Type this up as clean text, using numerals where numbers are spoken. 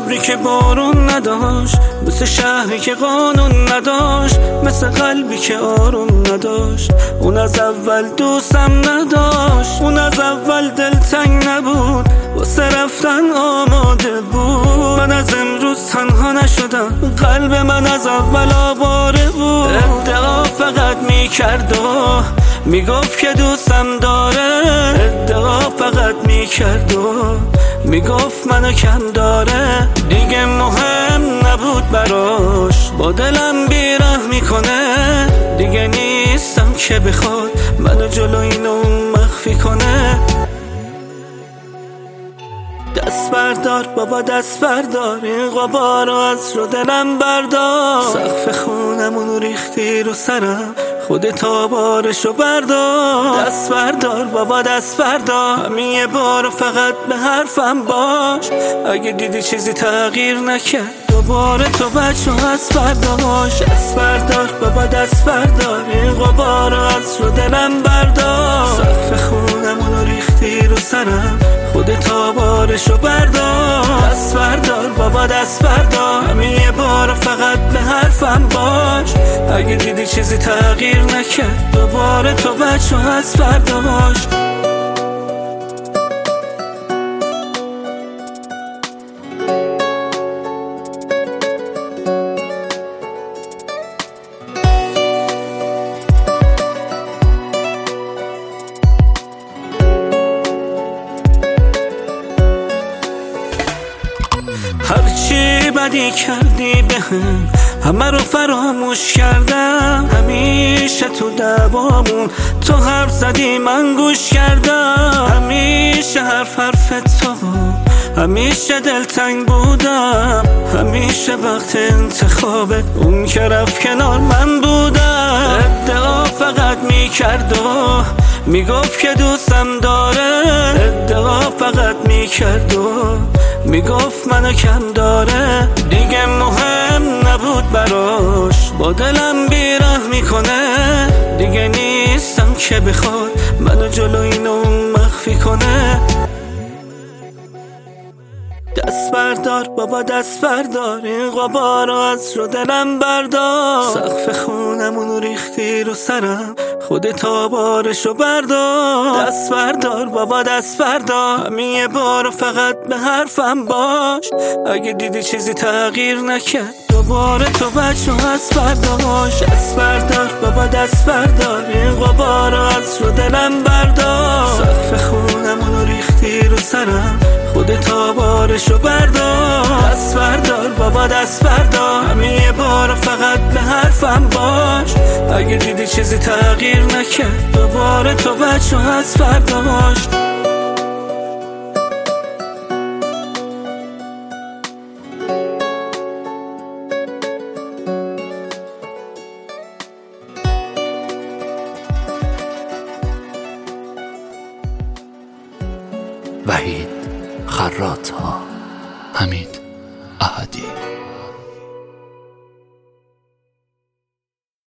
ابری که بارون نداشت، مثل شهری که قانون نداشت، مثل قلبی که آروم نداشت. اون از اول دوستم نداشت، اون از اول دلتنگ نبود، واسه رفتن آماده بود. من از امروز تنها نشدم، قلب من از اول آواره بود. ادعا فقط میکرد و میگفت که دوستم داره، ادعا فقط میکرد و میگفت منو کم داره. دیگه مهم نبود براش، با دلم بیره میکنه. دیگه نیستم که بخواد منو جلو اینو مخفی کنه. دست بردار بابا دست بردار، این غبارو از رو دلم بردار. سقف خونمونو ریختی رو سرم، خودت بارشو بردار. دست بردار بابا دست بردار، همین یه بار فقط به حرفم باش. اگه دیدی چیزی تغییر نکرد، دوباره تو بچه هست برداشت. دست بردار بابا دست بردار، این غبارو از رو دلم بردار. سقف خونمونو ریختی رو سرم، خودت بارشو بردار. دست بردار بابا دست بردار، همین یه بار فقط به حرفم باش. اگه دیدی چیزی تغییر نکرد، دوباره تو بچه هست برداشت. هرچی بدی کردی بهم، همه رو فراموش کردم. همیشه تو دعوامون تو حرف زدی من گوش کردم. همیشه حرف تو، همیشه دلتنگ بودم. همیشه وقت انتخاب اون که رفت کنار من بودم. ادعا فقط میکرد و میگفت که دوستم داره، ادعا فقط میکرد و میگفت منو کم داره. دیگه مهم نبود براش، با دلم بیره میکنه. دیگه نیستم که بخواد منو جلو اینو مخفی کنه. دست بردار بابا دست بردار، این غبارو از رو دلم بردار. سقف خونمونو ریختی رو سرم، خودت بارشو بردار. دست بردار بابا دست بردار، همین یه بار فقط به حرفم باش. اگه دیدی چیزی تغییر نکرد، دوباره تو بچه هست برداشت. دست بردار بابا دست بردار، این غبارو از رو دلم بردار. سقف خونمونو ریختی رو سرم، خودت بارشو بردار. دست بردار بابا دست بردار، همین یه بار فقط به حرفم باش. اگه دیدی چیزی تغییر نکرد، دوباره تو بچه هست برداشت. وحید خراط‌ها، حمید احدی.